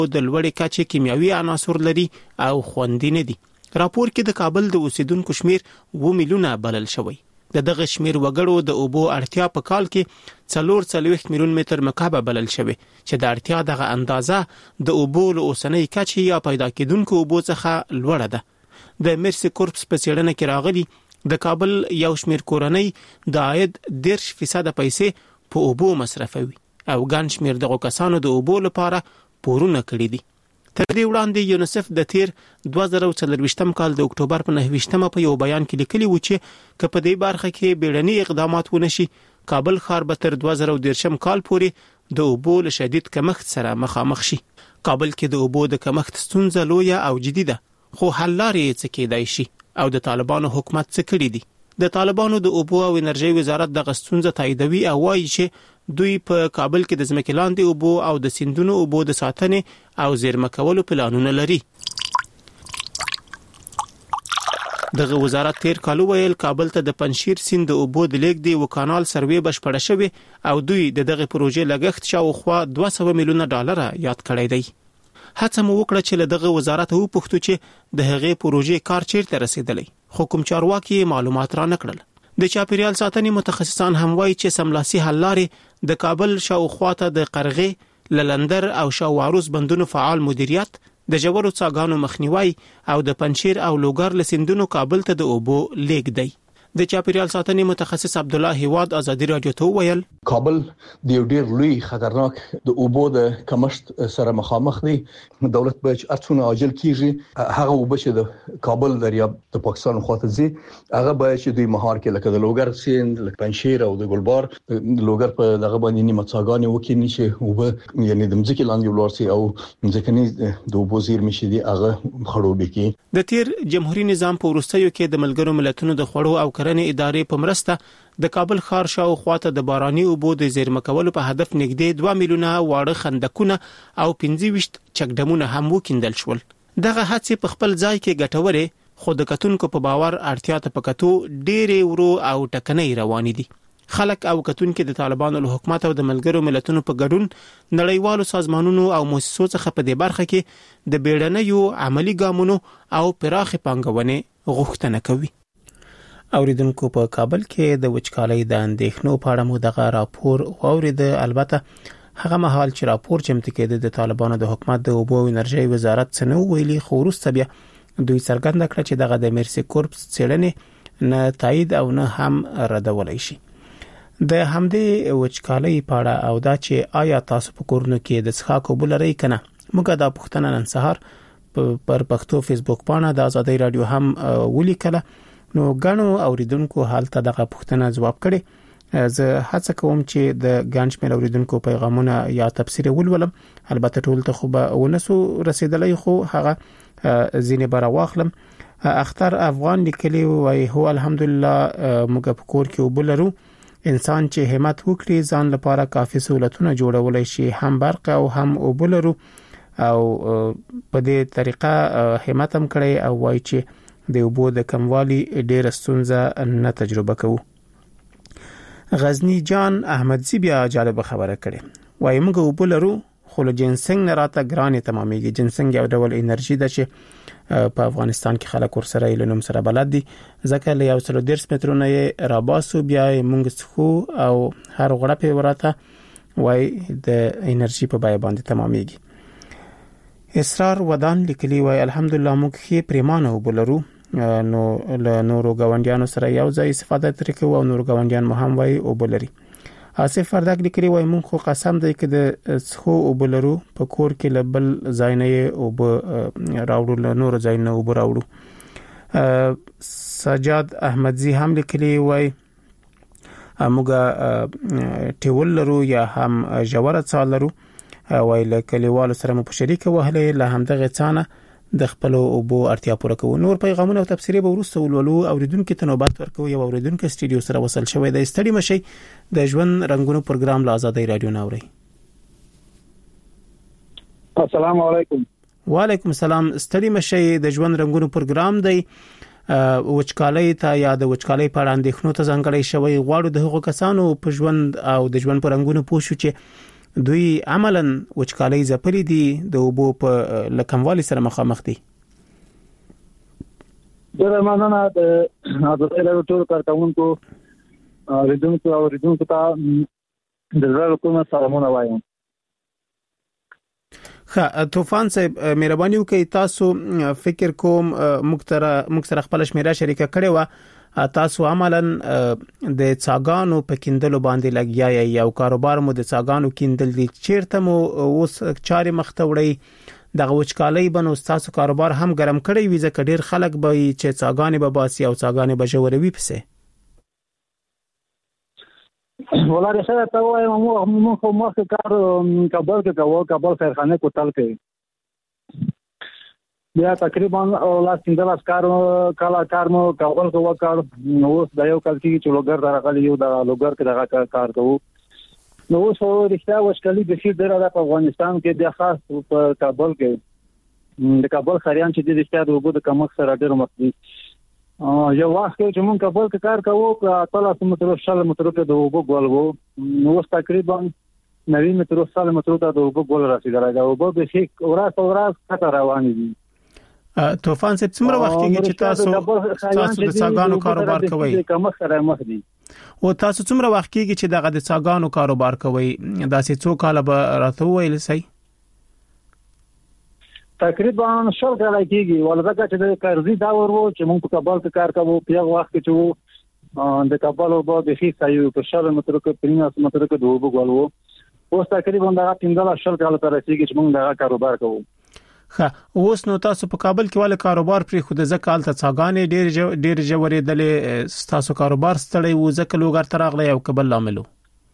د لوړې کچې کیمیاوي عناصر لري او خوندي نه دي. راپور کې د کابل د اوسیدونکو شمیر 2 میلیونه بلل شوی. دغه شمیر وګړو د اوبو اړتیا په کال کې 440 میلیون متر مکعب بلل شوی چې د اړتیا دغه اندازه د اوبو له اوسنۍ کچې یا پیدا کېدونکو اوبو څخه لوړه ده. د مرسی کورپس په څېړنه کې راغلي د کابل یو شمیر کورنۍ د عاید 10% پیسې په اوبو مصرفوي او ګڼ شمیر دغه کسانو د اوبو لپاره پورونه کړی دي. تر دې وړاندې یونیسف د تیر 2024 کال د اکتوبر په 9 په یو بیان کې لیکلي و چې که په دې برخه کې بیړني اقدامات ونشي، کابل ښار به تر 2030 کال پورې د اوبو له شدید کمښت سره مخامخ شي. کابل کې د اوبو د کمښت ستونزه لویه او جدي ده، خو حل لارې څه کېدای شي او د طالبانو حکومت څه کړی دي؟ د طالبانو د اوبو او انرژي وزارت دغه ستونزه تاییدوي او وایي چې دوی په کابل کې د ځمکې لاندې اوبو او د سیندونو اوبو د ساتنې او زیرمه کولو پلانونه لري. دغه وزارت تیر کال ویل کابل ته د پنشیر سیند د اوبو د لیږد او کانال سروې بشپړه شوې او دوی دغه پروژې لګښت شاوخوا 200 میلیونه ډالر یاد کړی دی. هڅه مو وکړه چې له دغه وزارت وپوښتو چې د هغې پروژې کار چیرته رسیدلی، خو کوم چارواکي معلومات را نکړل. د چاپیریال ساتنې متخصصان هم وایي چې سملاسي حل لارې د کابل شاوخوا ته د قرغې، للندر او شاوعروس بندونو فعال مدیریت، د ژورو څاګانو مخنیوي او د پنشیر او لوګر لسیندونو کابل ته د اوبو لیږد دی. د چاپیریال ساتنې متخصص عبد الله هیواد ازادي رادیو ته ویل کابل د یو ډیر لوی خطرناک د اوبو د کمښت سره مخامخ دی. دولت به ارڅونه عاجل کیږي هغه اوبه چې د کابل دریاب د پاکستان خواته ځي هغه به چې دوی مهار کې لکه د لوګر سیند، لکه پنشیر او د ګلبار د لوګر په دغه باندې نیمه څاګانې وکړي چې اوبه یعنی د ځمکې لاندې ولورسي او ځمکني د اوبو زیرمې شي دي هغه خړوبې کی. د تیر جمهوریت نظام په وروستیو کې د ملګرو ملتونو د خوړو او کرنې ادارې په مرسته د کابل ښار شاوخوا ته د باراني اوبو د زیرمه کولو په هدف نږدې 2 میلیونه واړه خندقونه او 25 چکډمونه هم وکیندل شول. دغه هڅې په خپل ځای کې ګټورې، خو د کتونکو په باور اړتیا ته پکتو ډېرې ورو او ټکنۍ روانې دي. خلک او کتونکو د طالبانو له حکومت او د ملګرو ملتونو په ګډون نړیوالو سازمانونو او مؤسسو څخه په دې برخه کې د بیړنیو عملی ګامونو او پراخ پانګونې غوښتنه کوي. اوریدونکو په کابل کې د وچکالۍ د اندېښنو په اړه مو دغه راپور واورید. البته هغه مهال چې راپور چمتو کېده د طالبانو د حکومت د اوبو او انرژي وزارت څه نو ویلي، خو وروسته بیا دوی څرګنده کړه چې دغه د مرسی کورپس څېړنې نه تایید او نه هم ردولای شي. د همدې وچکالۍ په اړه او دا چې آیا تاسو په کورونو کې د څښاک اوبه لرئ کنه، موږ دا پوښتنه نن سهار پر پښتو فیسبوک باندې د آزادۍ رادیو هم ولیکله. نو غنو اوریدونکو حالت دغه پوښتنه جواب کړي. زه هڅه کوم چې د ګڼ شمېر اوریدونکو پیغامونه یا تفسیر ولولم، البته ټول ته خو به ونسو رسیدلای، خو هغه زینه بر واخلم. اختر افغان لیکلی وای هو الحمدلله موږ په کور کې وبلرو، انسان چې همت وکړي ځان لپاره کافي سہولتونه جوړولای شي، هم برق او هم وبلرو او په دې طریقه همت هم کړی او وای چې د اوبو د کموالي ډېر ستونزه نه تجربه کوو. غزنی جان احمدزی بیا جالب خبره کړي، وای موږ اوبو لرو خو له جنسنګ نه راته ګرانې تمامېږي. جنسنګ یو ډول انرژي ده چې په افغانستان کې خلک ورسره له نوم سره بلد دي، ځکه له 130 مترونو یې راباسو بیا موږ څخو او هر غړپ ورته وای د انرژي په بیه باندې تمامېږي. اسرار ودان لیکلی وای الحمدلله موږ خې پریمانه اوبو لرو، نو له نورو غونډیانو سره یو ځای استفاده ترې کوو او نور غونډیان مو هم وای اوبه لري. آصف فرداک لیکلی وای مونږ خو قسم دی چې د څخو اوبه لرو، په کور کې له بل ځای نه اوبه راوړو، له نورو ځای نه اوبه راوړو. سجاد احمدزی هم لیکلی وای موږ ټیول لرو یا هم جوړه څال لرو، وای له کلیوالو سره مو په شریک وهلې له همدغه څانه د خپل اوبو اړتیا پوره کوو. نور پیغامونه او تفسیرې به ورسته ولولو. اوریدونکو ته نوبت ورکو. یو اوریدونکو سټډیو سره وصل شوی د ستړي مشي د ژوند رنگونو پروګرام له آزادۍ رادیو ناوړي. السلام علیکم. وعلیکم السلام. ستړي مشي د ژوند رنگونو پروګرام دی. وچکالۍ ته یا د وچکالۍ په اړه اندېښنو ته ځانګړی شوی. غواړو د هغو کسانو په ژوند او د ژوند په رنگونو پوښو چې دوی عملاً وچکالۍ ځپلې دي د اوبو په لکموالي سره مخامخ دي. دا مانه د ټول کارکونکو ریډونکو ته د زړه کومه سلامونه وایم. طوفان صاحب مهرباني وکړئ تاسو فکر کوم مکتر خپل شمیره شریکه کړې و تاسو عملاً د څاګانو په کیندلو باندې لګیا یو کاروبار مو د څاګانو کیندل دي چیرته مو اوس چارې مخته وړي دغه وچکالۍ بنو تاسو کاروبار هم ګرم کړی وي ځکه ډیر خلک به چې څاګانې به باسي او څاګانې به جوړوي پسه. ولاره سره ته وایم مو کار کابل کې کوو کابل خیرخانه کوتل کې بیا تقریبا لاس تندلاس کار مو کابل کې وکړ نو د یو کال کې چې لوګر درغلی یو د لوګر کې دغه کار کوو نو اوس رښتیا وشکلي د شي د افغانستان کې د خاص په کابل کې د کابل خریان چې د رښتیا د وګړو د کمښت سره ډېر مخ دي. یو وخت چې مونږ کابل کې کار کوو په 300 مترو شل مترو ته د وګړو ګول نو تقریبا 90 مترو شل مترو ته د وګړو ګول رسیدلی دا وګړو به شي ورځ خطر روان دي. طوفان صاحب څومره وخت کې چې تاسو د څاګانو کاروبار کوئ کمښت سره مخ دي او تاسو څومره وخت کې چې دغه د څاګانو کاروبار کوئ داسې څو کال به راته ویل سي تقریبا شل کال کېږي ولدا چې د قرضې دا ورو چې موږ په کابل کې کار کوو په هغه وخت چې د کابل او د خي سایو په شل مترو کې 300 مترو کې دوه وګولو اوس تقریبا دا 15 شل کال تر رسیدي چې موږ دا کاروبار کوو. اوس نو تاسو په کابل کې ول کاروبار پر خود ځکه ته څاګانې ډېر جوړې دلې تاسو کاروبار ستړی و ځکه لوګر تراغله یو قبل لاملو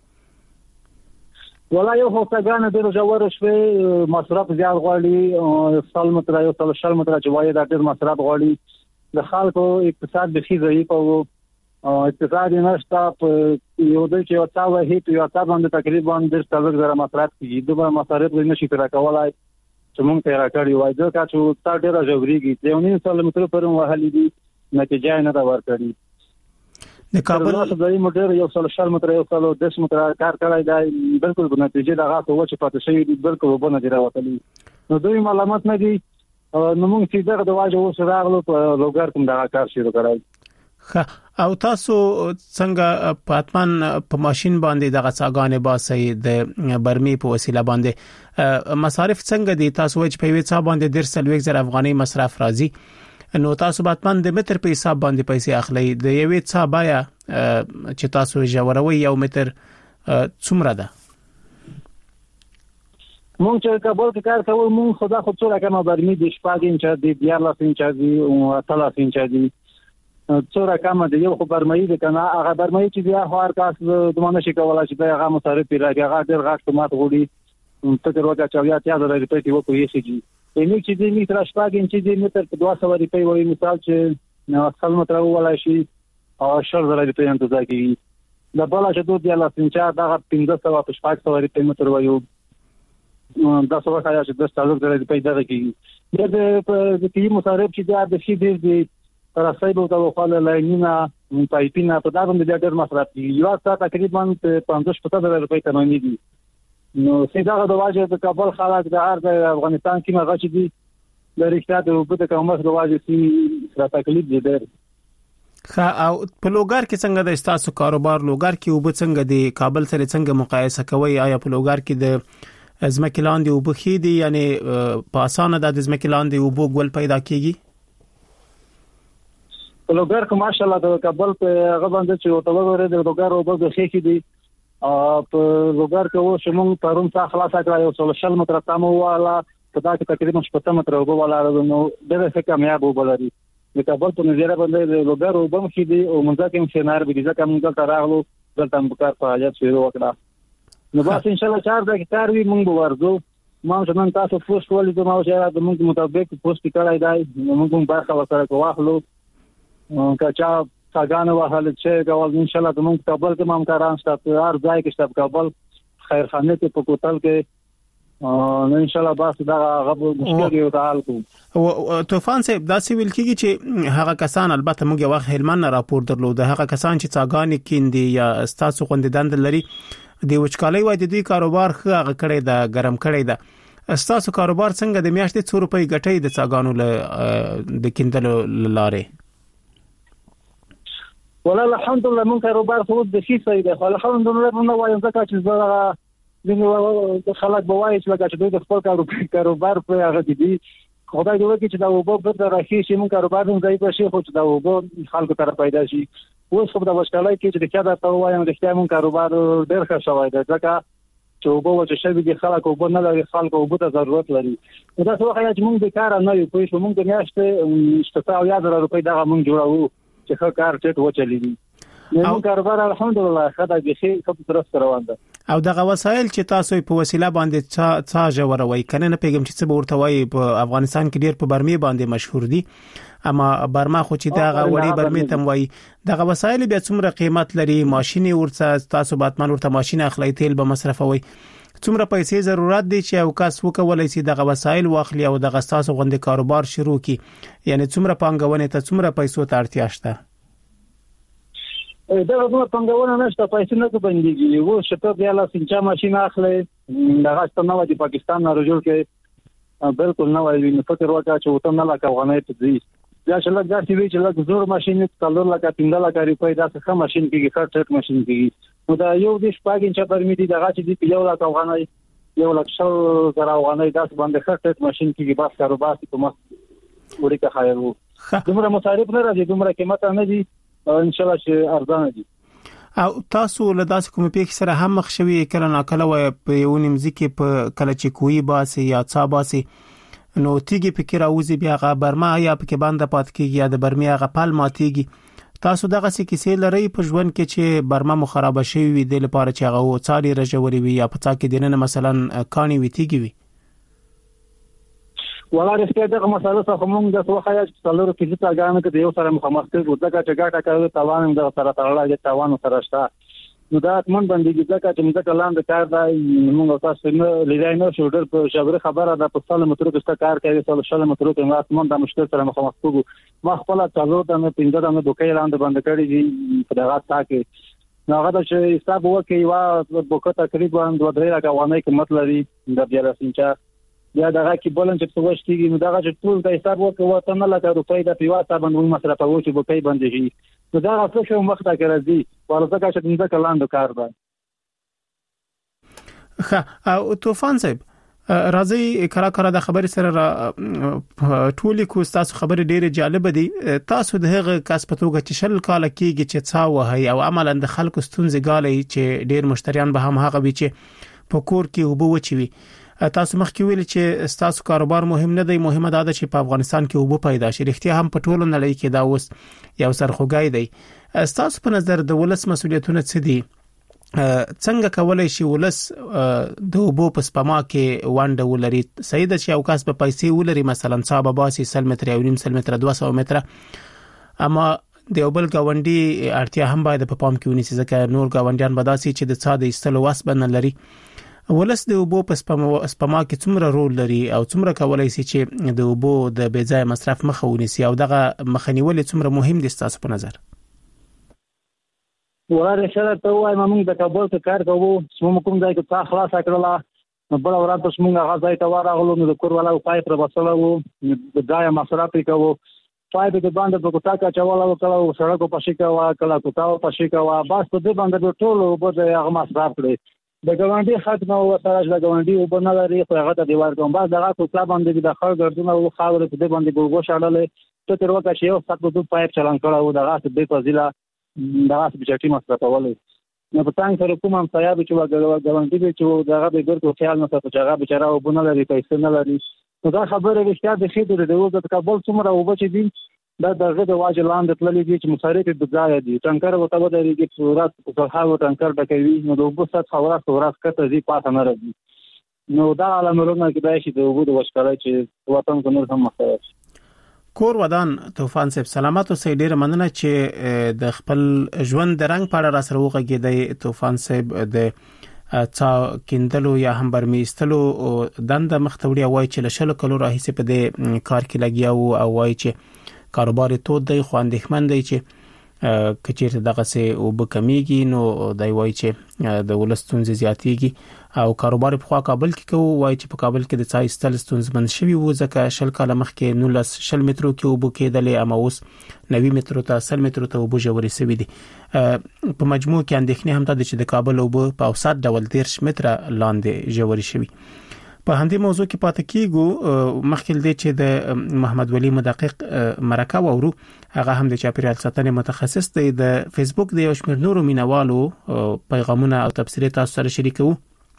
ولا یو هوڅګان ډېر جوړ شوی مصرف زیات غواړي سال متر یو سال شل متر چې وایي دا ډېر مصرف غواړي د خلکو اقتصاد به شي ضعیف او اقتصاد نشته په یو د چې او تاسو هیڅ یو تاسو باندې تقریبا د څلور زره مصرف کیږي دوه مصارف نشي تر کولای چې مونږ ته راکړی وای ځکه چې تا ډېر جوړیږي ته یو سال متر پر وهلې دي نتیجه نه دا ورکړي د کابل د موټر یو سال شل متر یو سال 10 متر کار کوي دا بالکل په نتیجه دا غاټه و چې پاتې شي بالکل وبونه دی راوتلی نو دوی معلومات نه دي نو موږ چې دغه د واجب اوس راغلو په لوګر کوم دا کار شروع کړای او تاسو څنګه پاتمان په ماشين باندې دغه څاګانې باسي د برمي په وسیله باندې مصارف څنګه دي تاسو چې په وې څا باندې 1.1 افغاني مصرف راځي نو تاسو پاتمان د متر په حساب باندې پیسې اخلي د یوې څا بایا چې تاسو جوړوي یو متر څومره ده مونږ چې کابل کې کار کوو مونږ خدا خو څو رقم برمي د شپږ انچ دي 14 انچ دي او 13 انچ دي څو رقم دي یو خو برمي د کنه هغه برمي چې بیا هر کاس د مونږ شي کولای چې هغه مصارف پیراږي هغه ډېر غاټ مات غوړي ته تروګه چاویا ته د ریپټي وکړي شي یعنی چې دې میتر شپږ انچ دي متر په 200 روپۍ وایي مثال چې اصل متر ولای شي او 1000 روپۍ انتظار کوي د بل چې دوه د لاسنچا دا 1500 په شپږ روپۍ متر وایو دا څه وخت چې 10000 روپۍ دا کوي د کې مصارف چې د شي دې راځي به دا خپل لاینینا پایپینا په دا باندې ډېر مصرف دي یو څه تقریبا 50-70 روپۍ تمامي دي نو سیده د واجب د کابل خلک د هر د افغانستان کې مغه چې دي د رښتیا د وبد کومه د واجب سي را تکلیف دي ډېر او په لوګر کې څنګه د استاسو کاروبار لوګر کې وب څنګه دی کابل سره څنګه مقایسه کوي آیا په لوګر کې د ازمکلان دی وب خې دي یعنی په اسانه د ازمکلان دی وب ګول پیدا کیږي په لوګر کې ماشاءالله د کابل په غوښنه چې او تلوره د لوګر وب د خې دي په لوګر کې و چې موږ پرون څخه خلاص کړو یو څل شل متر تمو والا په دا کې تقریبا 70 متر وګ والا نو ډېر څه کامیاب وبلري د کابل په نظر باندې د لوګر وبم کې دي او موږ کې شنار به ځکه موږ ته راغلو دلته موږ فعالیت شروع وکړه نو بس ان شاء الله 4 د کار وی موږ ورځو ما څنګه تاسو پوسټ ولې د ماوشه د موږ مطابق پوسټ کړای دی موږ برخه ورسره واخلو کچا څنګه وهل چې غوړ ان شاء الله د موږ کابل کې مامکاران شته هر ځای کې شته کابل خیرخانه کې په کوتل کې ان شاء الله بس دا غو مشکل یو تعال کو او طوفان صاحب دا سی ویل کیږي چې هغه کسان البته موږ یو هلمند راپور درلود هغه کسان چې څاګانې کیندي یا استاسو خوندیدند لري د وچکالۍ وای د دې کاروبار خغه کړی دا ګرم کړی دا تاسو کاروبار څنګه د میاشتې 2 روپۍ ګټي د څاګانو له د کیندلو لاره والله الحمدلله مون کاروبار خو د شي صحیح ده الحمدلله نو وایم ځکه چې زه د خلک بوای چې لکه چې د خپل کاروبار په هغه دي خدای دې وکړي چې دا وبو په راخي شي مون کاروبار هم ځای په شي خو چې دا وبو خلکو ته پیدا شي اوس خو د وشکالای کې چې دا ته وایم د اختیار مون کاروبار ډېر ښه شوی دی ځکه چې وبو چې شوی دي خلک وبو نه لري خلکو وبو ته ضرورت لري دا څه وخت چې مونږ د کار نه یو پوه شو مونږ د میاشتې 700,000 روپۍ دا مونږ جوړاو چې ښه کار چټ وچلی دي نو کاروبار الحمدلله خدای دې ښه په درست روان ده او دغه وسایل چې تاسو په وسیله باندې څا جوړوي کنه نه پیغام چې څه ورته وایي په افغانستان کې ډیر په برمي باندې مشهور دي اما برما خو چې دغه وړي برمي تم وایي دغه وسایل بیا څومره قیمت لري ماشين ورته تاسو باتمن ورته ماشين اخلي تیل به مصرفوي څومره پیسې ضرورت دي چې او کس وکولای شي دغه وسایل واخلي او دغه تاسو غوندي کاروبار شروع کی یعنی څومره پانګونه ته څومره پیسو ته اړتیا شته دا نو څنګه نشته پیسې نه بنديږي وو شته بیا لا سنچا ماشين اخلي دغه ستنه و د پاکستان نه رجوع کې بالکل نه وایي نو فکر وکړه چې وته نه لکه افغانۍ ته دي یا چې لږ داسې وی چې لږ زور ماشين څلور لکه 15 لکه روپۍ دا څه ماشين کېږي خرڅ ماشين کېږي نو دا یو د شپږ انچ پرمې دي دغه چې دی یو لکه افغانۍ یو لکه زره افغانۍ دا څه باندې خرڅ ماشين کېږي بس کاروبار کې کومه وړي که خایرو دومره مصارف نه راځي دومره قیمت نه دي ان شاء الله چې ارزانه دي او تاسو له داسې کوم پیښ سره هم مخ شوي کله ناکله وای په یو نیمځکه په کله چې کوی باسي یا څا باسي نو تیږي فکر اوزي بیا غ برما یا په باندې پات کیږي یا د برمیا غ پال ماتيږي تاسو دغه څه کیسې لري په ژوند کې چې برما مخرب شي وي د لپاره چې هغه وڅاري رجوري وي یا په تا کې دینه مثلا کانی وي تیږي وي ولا رسته دغه مسله څخه موږ د څو خیال څلور کې چې ځاګانو کې یو سره مخامخ کېږو ځکه چې ګټه کوي توان د سره تړلای دي توان سره شته نو دا من باندې ځکه چې موږ لاندې کار دی موږ تاسو نه لیدای نه شو ډېر په شبره خبره ده په سال مترو کې کار کوي سال مترو کې ماسمن د مشکل سره مخامخ کېږو ما خپل څلور د 15 د دوکې لاندې باندې کړی دي په دغه تا کې نو هغه چې حساب وکړي وا بوکه تقریبا 2-3 لک افغانۍ قیمت لري د بیا رسنچا یا دغه کې بولن چې څه وشتيږي نو دغه چې ټول د حساب وکړو ته نه لکه روپۍ د پیواسه باندې مصرفوي چې بوکې باندې شي نو دا څه شو مخته کړی ورته چې څنګه کلاند کار ده ښه او طوفان صاحب راځي کله د خبرې سره ټولي کو تاسو خبرې ډېره جالب دي تاسو د هغه کس په توګه چې شل کال کېږي چې څا وهي او عملاً د خلکو ستونزې غالي چې ډېر مشتریان به هم هغه وي چې په کور کې وبو وچوي تاسو مخکې ویل چې تاسو کاروبار مهم نه دی مهمه ده چې په افغانستان کې وبو پیدا شي رښتیا هم په ټولو نړۍ کې دا اوس یو سرخوږی دی تاسو په نظر د ولس مسولیتونه څه دي څنګه کولای شي ولس د وبو په سپما کې وانډه ولري صحیح ده چې او کاس په پیسې ولري مثلا صاحب باسي 100 متر او 1.5 متر 200 متر اما د یو بل گاونډي اړتیا هم باید په پام کې ونیسي ځکه نور گاونډیان بداسي چې د څا د استلو واس بنه لري ولس د وبو په سپما کې څومره رول لري او څومره کولای شي چې د وبو د بېځای مصرف مخه ونیسي او دغه مخنیول څومره مهم دي تاسو په نظر ولر سره ته وایم موږ د کابل ته کار کوو سمو کوم ځای کې تا خلاص کړل نو بل ورځ پس موږ هغه ځای ته ورغلو نو د کور ولا پای پر بسلو د ځای مصرف کوو پای د باندې په کوټه کې چواله وکړو سړکو په شي کوا کلا کوټاو په شي کوا بس په دې باندې ټول وبو د هغه مصرف کړی د ګاونډي ختمه او سره د ګاونډي وبنه لري خو هغه د دیوار کوم بعد دغه کوټه باندې د خړ ګردونه او خاور په دې باندې ګورګو شاړلې ته تر وخت چې یو سات په دوه پایپ چلان کړو دغه څه به فضیله دغه څه بچټي مصرفولې نو په تاسو سره کوم هم صاحب چې ګاونډي چې دغه به ګرځو خیال نه ساتي چې هغه بچاره وبنه لري پیسې نه لري نو دا خبره رښتیا د خېټه د وګت کابل څومره وبچ دي دا دغه د واجب لاندې تللی دي چې مصارف د ځای دي ټانکر وته ودرېږي چې صورت په هغه ټانکر ډکوي نو د وبو سات خبره صورت کته دي پاتې نه راځي نو دا علامه کې دا شي د وبو د وشکړای چې وطن کو نور هم مخاطر کور ودان طوفان صاحب سلامات او سې ډېر مننه چې د خپل ژوند د رنگ په اړه را سره وغږیدي طوفان صاحب د څا کیندلو یا هم برمیستلو دنده مختوړي وای چې لشل کلو راهیسه په دې کار کې لګیا او وای چې کاروبار تو د خو اندېښمن دی چې کچیر دغه سه او بکمیږي نو دای وای چې د ولستونز زیاتیږي او کاروبار په خوا کابل کې کوي وای چې په کابل کې د ځای ستل ستونزمن شوی و ځکه شل کاله مخکې 19 مترو کې وبو کېدلې اما اوس 90 مترو ته 100 مترو ته وبو جوړې سوي دي په مجموع کې اندېښنې هم ده چې د کابل وبو په اوسط ډول 10 متره لاندې جوړې شوی. په همدې موضوع کې پاتې کیږو مخکې دې چې د محمد ولی مدقق مرکه وورو هغه هم د چاپیریال ساتنې متخصص دی د فیسبوک د یو شمېر نورو مینوالو پیغامونه او تبصرې تاسو سره شریکو.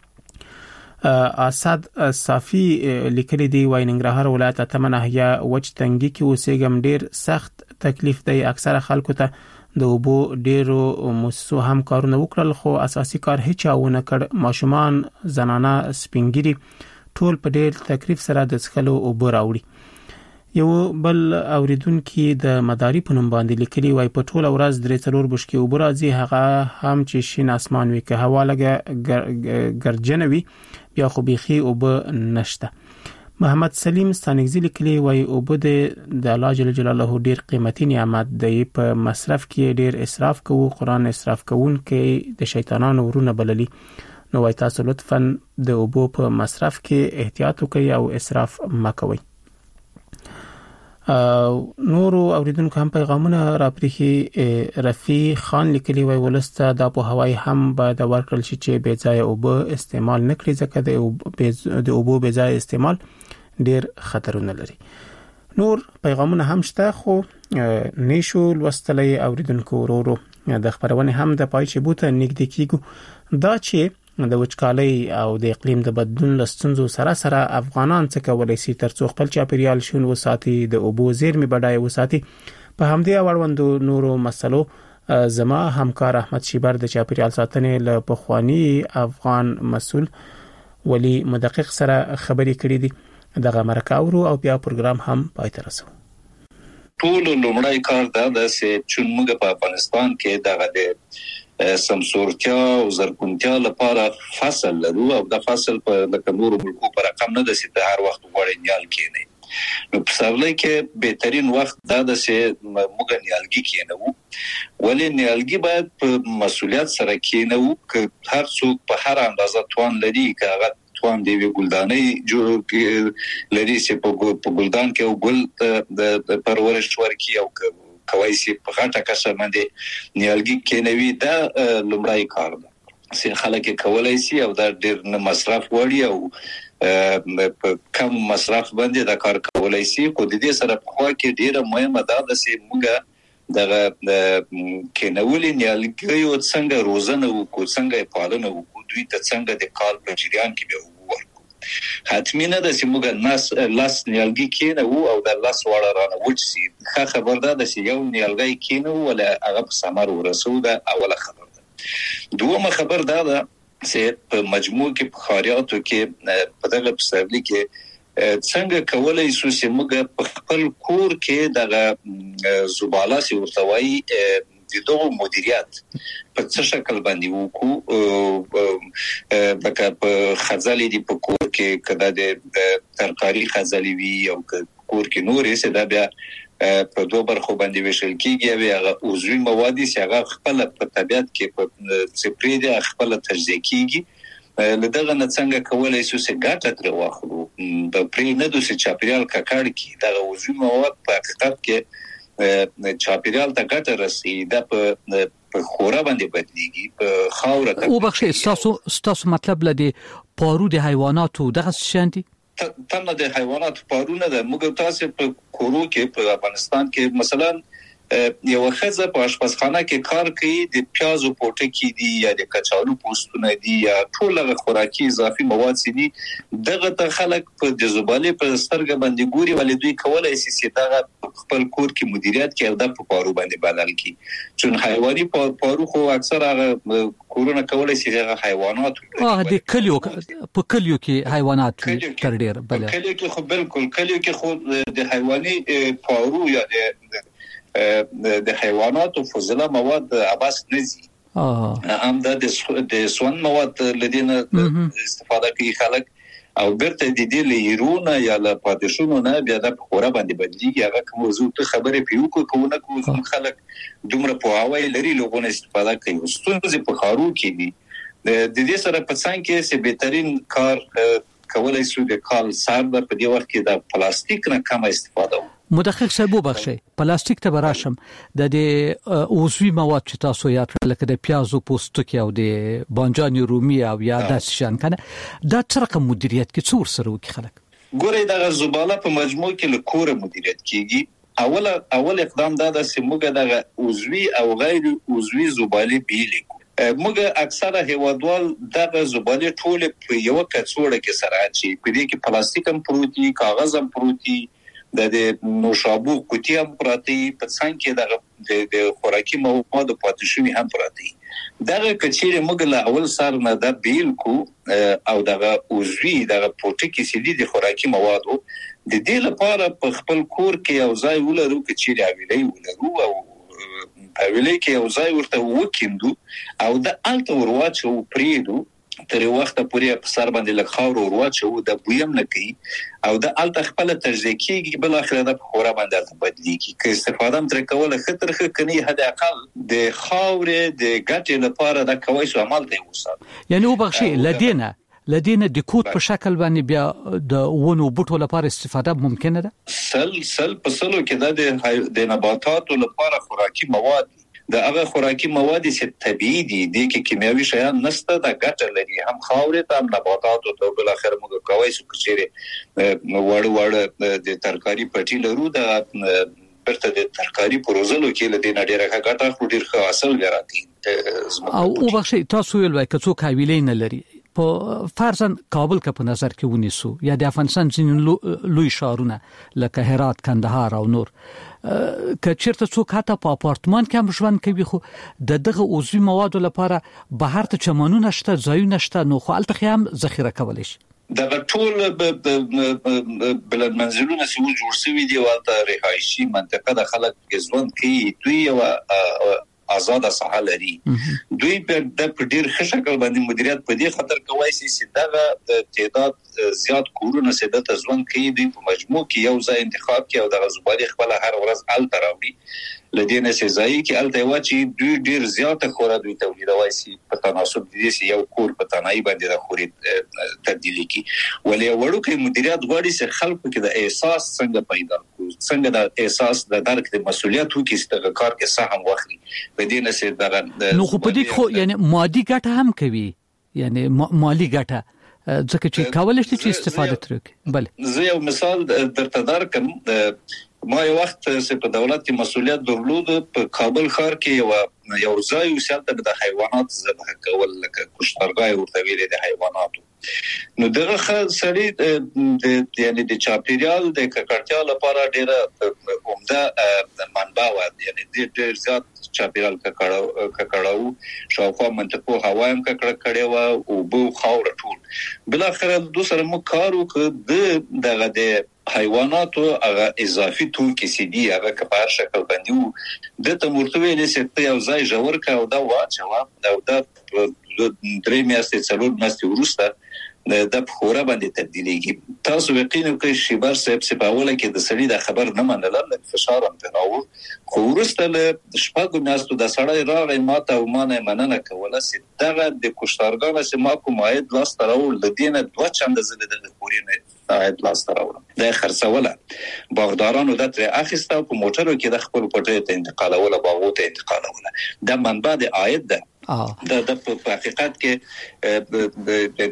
اسد صافی لیکلي دی وای ننګرهار ولایت اتمه ناحیه وچ تنګي کې اوسېګم ډیر سخت تکلیف دی اکثره خلکو ته د وبو ډیرو مؤسسو هم کارونه وکړل خو اساسي کار هیڅ چاونه کړ ماشومان زنانه سپینګری ټول په ډیر تکلیف سره د څخلو وبو راوړي. یو بل اوریدونکو د مداري په نوم باندې لیکلي وای په ټول ورځ درې څلور بشکې وبو راځي هغه هم چې شین اسمان وي که هوا لګه ګرجنوي بیا خو بيخي وبو نشته. محمد سلیم ستانګزی لیکلي وای وبو د الله جل جلاله ډیر قیمتي نعمت دی په مصرف کې ډیر اسراف کوو قران اسراف کوون کې د شیطانانو ورونه بللي نو وای تاسو لطفا د وبو په مصرف کې احتیاط وکړئ او اسراف مکوئ. نورو اوریدونکو هم پیغامونه راپریخي رفیع خان لیکلي وای ولسته د په هوای هم باید ورکړل شي چې بې ځای وبو استعمال نکړي ځکه د وبو بې ځای استعمال ډیر خطرونه لري. نور پیغامونه هم شته خو نشو لوستلې اوریدونکو ورو د خبرونه هم د پای چې بوته نګد کیږي دا چې د وچکالۍ او د اقلیم د بدلون لستونزو سره سره افغانان څه کولای شي ترڅو خپل چاپیریال شون وساتي د اوبو زیرمې بډای وساتي. په همدې اړوندو نورو مسلو زما همکار احمد شیبر د چاپیریال ساتنې له پخوانی افغان مسؤل ولی مدقق سره خبرې کړې دي دغه مرکه ورو او بیا پروګرام هم پای ته رسو. ټول لومړی کار دا د چې موږ په افغانستان کې دغه سمسورتیا او زرګونتیا لپاره فصل لرو او د فصل په د نورو ملکو پر رقم نه د سي هر وخت غوړې نیال کېنی نو په سرلې کې بهترین وخت دا د سي موږ نیالګي کېنو ولې نیالګي باید په مسولیت سره کېنو ک هر څوک په هر اندازه توان لري کاغه توان دی ګلدانې جوړ لري چې په ګلدان کې او ګل د پرورش ورکی او کوي سي په غاټه کسر باندې نیالګي کېنوي دا لومړی کار ده چې خلک کولای شي او دا ډیر نه مصرف وړي او په کم مصرف باندې دا کار کولای شي خو د دې سره په خوا کې ډیره مهمه ده چې موږ دغه کېنولې نیالګي او څنګه روزنه وکړو څنګه پالنه وکړو دوی ته څنګه د کال په جریان کې به حتمینه د سیموګه ناس لاس نیالګي کېنو او د لاس وړه رانه وچسي ښه خبر ده چې یو نیالګي کېنو ولا هغه په سمر ورسو ده اوله خبر ده. دومره خبر ده چې په مجموع کې په خاریاتو کې په دغه پسرلی کې څنګه کولای شو چې موږ په خپل کور کې دغه زباله سی ورتوي د دوه مدیریت په څه شکل باندې وکړو لکه په خزالې دی په کور کې کدا د ترکاری خزالې وی او کور کې نورې څه دا بیا په دوه برخو باندې وشل کیږي او هغه عضوي مواد چې هغه خپل په طبيعت کې په سپری دی خپل تجزیه کیږي لدغه نه څنګه کولای شو چې ګټه تر واخلو په پرې نه دوی چاپیریال ککړ کی دا عضوي مواد په حقیقت کې چاپیریال ته ګټه رسي دا په خورا باندې بدليږي په خاور ته او بخښه ستاسو مطلب لدی پارو د حیواناتو دغه شانتي تم د حیواناتو پارونه د موږ تاسو په کورو کې په افغانستان کې مثلا یو خزه په آشپزخانه کې کار کوي د پیازو پوټکی دي یا د کچالو پوستونه دي یا ټول خوراکي اضافي مواد دي دغه ته خلک په د زبالې په سترګ باندې ګوري ولې دوی کولای شي چې دغه خپل کور کې مدیریت کوي او د پارو باندې بدل کی چون حیواني پارو خو اکثر هغه کورونه کولای شي هغه حیوانات د کلیو په کلیو کې حیوانات تر ډیر بل کلیو کې خو بالکل کلیو کې خو د حیواني پارو یا د حیواناتو فضله مواد عباس نزي هم د سون مواد لدينا استفاده کوي خلک او برته د دې لیرونه یا له پادشونو نه بیا د خوره باندې بدلیږي هغه کوم زو ته خبره پیو کوونه کوم خلک دومره په هواي لري لوګونه استفاده کوي ستونزې په خارو کې دي د دې سره په څنګه کې چې بهترین کار کولای شو د کال سر په دې وخت کې د پلاستیک نه کم استفاده مدقق صاحب وبخښئ پلاستیک ته براشم د عضوي مواد چې تاسو یاد کړل لکه د پیازو پوستکی او د بانجان رومي او یا د شان کنه دا څه رقم مدیریت کې څور سره وکي خلک ګورې د زباله په مجموع کې له کوره مدیریت کیږي اول اقدام دا د سیموګه د عضوي او غیر عضوي زباله بیل موږ اکثره هیوادوال دغه زباله ټول په یو کڅوړه کې سره اچي په دې کې پلاستیک هم پروتي کاغذ هم پروتي د نوشابو کوټي هم پراتی په څنګه کې د خوراکي مواد پاتې شوی هم پراتی دغه کچېره موږ له اول سره نه د بیل کو او دغه عضوي دغه پروتیکي سيدي د خوراکي موادو د دې لپاره په خپل کور کې یو ځای ولرو کچېره ویلې ولرو او ویلې کې یو ځای ورته وکیندو او د الته ورواچو پریدو تر وخت پورې په سر باندې لږ خاور ورواچو د بویم نه کوي او د الته خپل تجزیه کیږي بل اخر د خوره باندې بدلیږي که استفاده تر کوله خطر کني حد اقل د خاور د ګټې لپاره د کوي سو عمل دی وسه یعنی وبخښي لدينا د کوټ په شکل باندې بیا د ونو بوټو لپاره استفاده ممکنه ده سل په سلو کې د نباتاتو لپاره خوراکي مواد د هغه خوراکي مواد چې طبيعي دي د کیمیاوي شیان نشته د ګټه لري هم خاورې ته هم نباتاتو ته بل اخر موږ کوي چې چیرې وړ د ترکاری پټي لرو د برته د ترکاری پروزلو کې له دې نړۍ راګټه خو ډیر ښه حاصل ګرځي او وبخښي تاسو ویل وای کڅو کاویلې نه لري په فرضاً کابل کا په نظر کې ونیسو یا د افغانستان ځین لوی شهرونه لکه هرات کندهار او نور کچیرته څوک حتی په اپارتمان کې هم ژوند کوي خو دغه عضوي موادو لپاره بهر ته چمنونه شته ځایونه شته نو خو الته هم ذخیره کولای شي د ټول بلد منزلونه چې جوړ شوي دي والته رهایشي منطقه د خلک ژوند کوي دوی او آزاد ساحه لري دوی په د ډیر ښه شکل باندې مدیریت په دې خاطر کوي چې دغه تعداد زیات کورونه سده تزون کوي دوی په مجموع کې یو ځای انتخاب کوي او د غزبالي خپل هر ورځ ال تراوي لدينا سزای کې ال تیواچی دوی ډیر زیاته خورا دوی تولیدوي سي په تناسب دي چې یو کور په تنای باندې د خوري تبدیلی کی ولې وړو کې مدیریت غواړي چې خلکو کې د احساس څنګه پیدا کو څنګه د احساس د درک د مسولیت وکي ستګه کار کې سهم واخلي په دې نه سي دغه نو خو په دې خو یعنی مادي ګټه هم کوي یعنی مالی ګټه ځکه چې کولای شي چې استفاده ترې بله زه یو مثال درته درکم ما یو وخت چې په دولت کې مسولیت درلود په کابل ښار کې یو ځای وسالته د حیوانات ذبح کول لکه کشتارګای ورته ویل د حیواناتو نو دغه سړی یعنی د چاپیریال د ککړتیا لپاره ډیره عمده منبع و یعنی ډیر زیات چاپیریال ککړاو شاوخوا منطقو هوا هم ککړه کړي و او بو خاور ټول بل اخر دوسر مو کارو ک دغه د حیواناتو هغه اضافي توکي سي دي هغه کبار شکل باندې د تمورتوي لسته یو ځای جوړ کا او دا واچو او دا درې میاشتې څلور میاشتې ورسته د خوره باندې تبدیلیږي تاسو یقینا کې شیبر صاحب سپاوله کې د سړي د خبر نه منل د فشار هم تناو خو ورسته له شپږ میاشتو د سړی راغی ماته او مانه مننه کوله چې دغه د کوشتارګانه چې ما کوم عاید لاس تراول د دینه دوه چنده زده د کورینه عاید لاس تراول د خرڅوله باغدارانو د تر اخیسته په موټرو کې د خپل پټه ته انتقالوله باغو ته انتقالوله د منبع د عاید ده د په حقیقت کې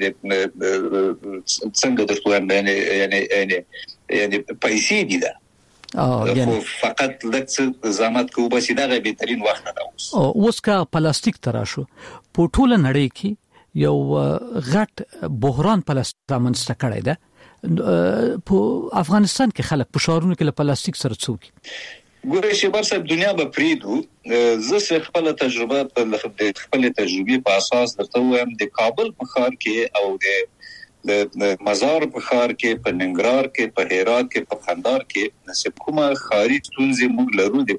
څنګه درته یعنی پیسې دي دا یعنی فقط لکه زحمت کو بس دا بهترین وخت ده اوس کا پلاستیک تراشو په ټوله نړۍ کې یو غټ بحران پلاستیک رامنځته کړی ده په افغانستان کې خلک په شهرونو کې له پلاستیک سره څوک ګورې شي بر صاحب دنیا به پریدو زه خپل تجربه په اساس درته وایم د کابل په ښار کې او د مزار په ښار کې په ننګرهار کې په هرات کې په قندهار کې نسب کومه خارج ستونزې موږ لرو د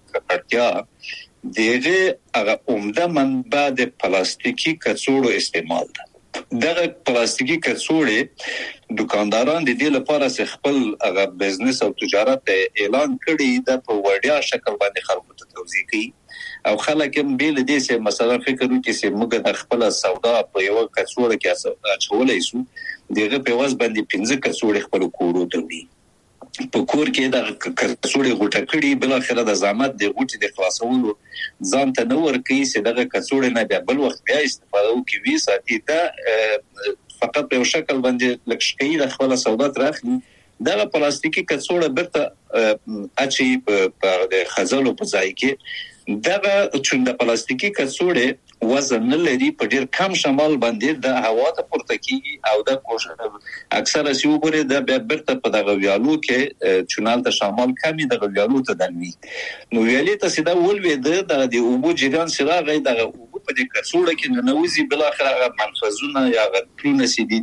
ککړتیا دغه هغه عمده منبع د پلاستیکي کڅوړو استعمال ده دغه پلاستیکي کڅوړې دکانداران د دې لپاره چې خپل هغه بزنس او تجارت اعلان کړي د په وړیا شکل باندې خلکو ته توضیح کړي او خلک هم بیل دې چې مثلا فکر وکړي چې موږ د خپل سودا په یو کڅوړه کې اچولای شو دغه په واس باندې 15 کڅوړې خپل کورو ته وي په کور کې د کڅوړې غوټه کړي بل اخر د زحمت د غوټې د خلاصولو ځان ته نور کوي چې دغه کڅوړې نه بل وخت بیا استفاده وکړي وی ساتي دا فقط په شکل باندې لکشکې د خپل سودا ترخي دغه پلاستیکي کڅوړه برته اچي په د خزلو په ځای کې دغه چې د پلاستیکي کڅوړې وزن نه لري په ډیر کم شمال باندې د هوا ته پورته کیږي او د کوشش اکثره سی وګوره د برته په دغه ویالو کې چونال ته شمال کمی دغه ویالو ته دلوي نو ویالې ته سیده ولوي د اوبو جریان سره غي دغه اوبو په دې کڅوړه کې ننوزي بل اخر هغه منفذونه یا غټونه سیدي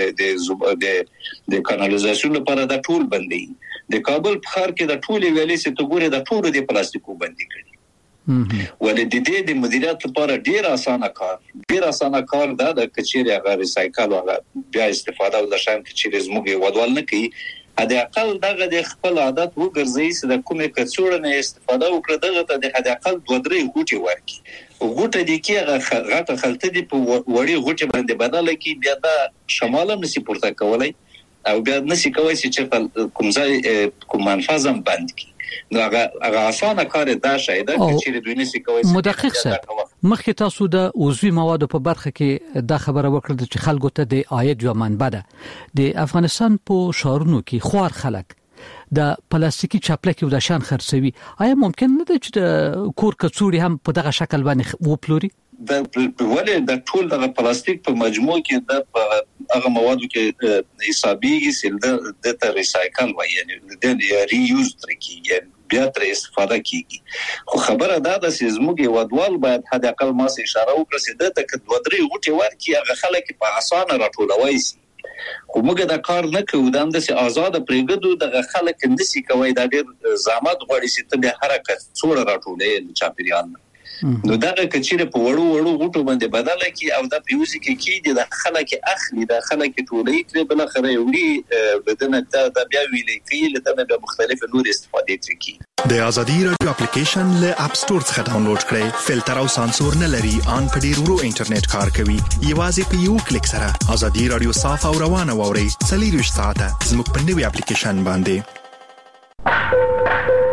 د کانالیزاسیون لپاره د ټول بندي د کابل په ښار کې د ټول ویالې څخه ته ګوره د ټول د پلاستیکو بندي کړي ولې د دې مدیریت لپاره ډیر اسانه کار دا د کچېری هغه ریسایکل او بیا استفاده او د شان کچېری زموږ ودوال نه کوي هدا اقل دغه د خپل عادت وګرځي چې د کومه کڅوړه نه استفاده وکړه دغه ته د هدا اقل 2-3 غوټي ورکي غوټه دي کې غټه خلته دي په وړي غوټي باندې بدل کی بیا د شمال نسی پورته کولای او بیا نسی کوي چې کوم ځای کوم منفذم بند کی نو هغه اسانه کار دا شاید چې دوی نسی کوي مدقق شه مخکې تاسو د عضوي موادو په برخه کې دا خبره وکړه چې خلکو ته د عاید یو منبع ده د افغانستان په شهرونو کې خوار خلک د پلاستیکي چاپلکي د شان خرڅوي آیا ممکن نه ده چې د کور کڅوړي هم په دغه شکل باندې وپلوري د ولې د ټول د پلاستیک په مجموع کې د هغه موادو کې حسابيږي چې د ته ریسایکل وایي یعنی د ری یوز ترکیږي بیا تر استفاده کیږي خو خبره دا ده چې زموږ ودوال باید حد اقل ما سه اشاره وکړي چې د تک 2-3 غوټي ورکی هغه خلک په اسانه راټولوي خو موږ دا کار نه کوو دا د آزاد پرېګدو د خلک نسی کوي دا ډېر زحمت غواړي چې ته د حرکت څوړه راټولې چاپیریال نو دغه کچېره په وړو غوټو باندې بدله کی او د پیوزي کې د خلک اخلي د خلک ټولې تر بل خره وړي بدنه د بیا ویلې کې لته د مختلف نور استفاده کوي د ازادي رادیو اپلیکیشن له اپ ستور څخه ډاونلوډ کړئ فلټر او سانسور نه لري ان په ډیر ورو انټرنیټ کار کوي یوازې په یو کلیک سره ازادي رادیو صاف او روانه ووري 24 ساعته زموږ په نوې اپلیکیشن باندې